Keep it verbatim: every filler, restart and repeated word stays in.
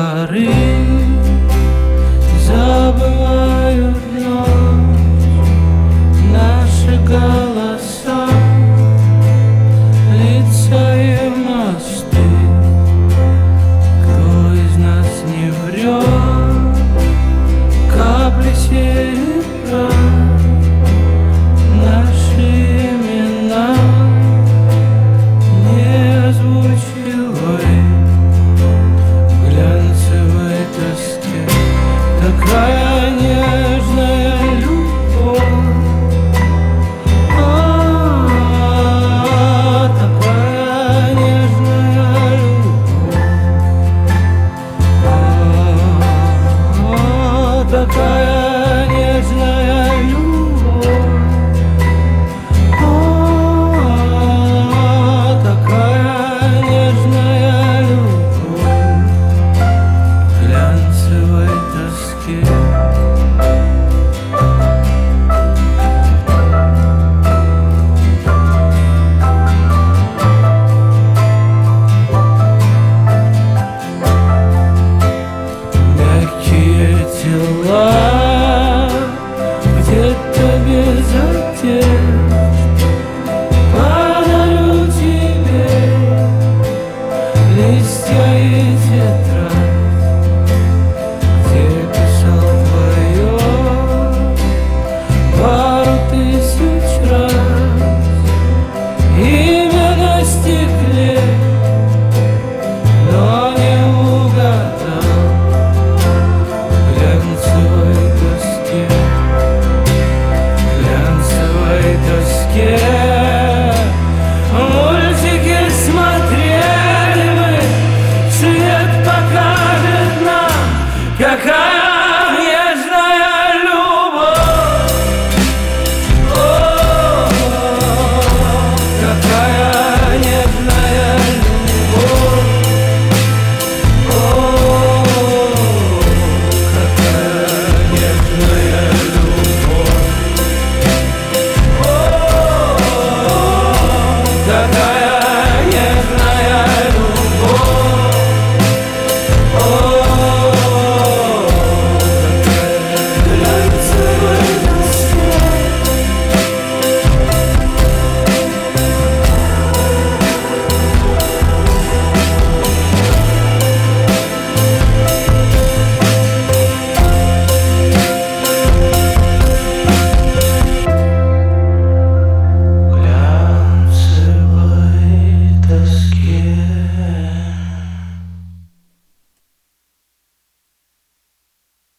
Горы забывают ночь, наши голоса, лица и мосты. Кто из нас не врет, капли серебра, наши имена не озвучивай. Глянцевой тоске такая нежная любовь, а, такая нежная любовь, а, такая нежная любовь, а, такая нежная любовь. Глянцевой тоске. Мягкие тела где-то без одежды, подарю тебе листья и тетрадь, где писал твое пару тысяч раз имя на стекле, но не угадал. Глянцевой тоске, глянцевой тоске. Мультики смотрели мы, свет покажет нам, какая